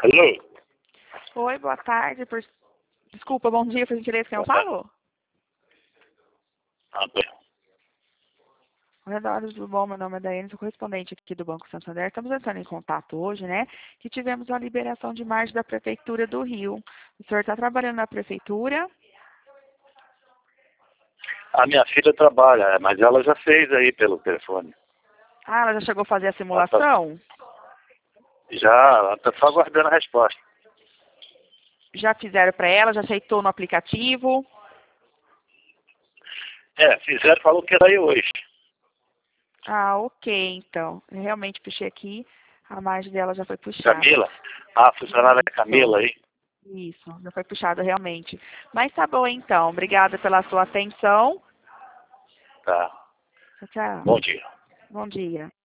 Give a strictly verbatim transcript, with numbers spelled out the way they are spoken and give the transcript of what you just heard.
Alô? Oi, boa tarde. Por... Desculpa, bom dia, por gentileza, quem eu Boa tarde. falo? Antônio. Oi, Dora, tudo bom? Meu nome é Daiane, sou correspondente aqui do Banco Santander. Estamos entrando em contato hoje, né? Que tivemos uma liberação de margem da Prefeitura do Rio. O senhor está trabalhando na Prefeitura? A minha filha trabalha, mas ela já fez aí pelo telefone. Ah, ela já chegou a fazer a Ela tá, simulação? já, ela está só aguardando a resposta. Já fizeram para ela? Já aceitou no aplicativo? É, fizeram, falou que era aí hoje. Ah, ok, então. Eu realmente puxei aqui, a margem dela já foi puxada. Camila? A funcionária Isso. Camila aí. Isso, já foi puxada realmente. Mas tá bom então. Obrigada pela sua atenção. Tá. Tchau, tchau. Bom dia. Bom dia.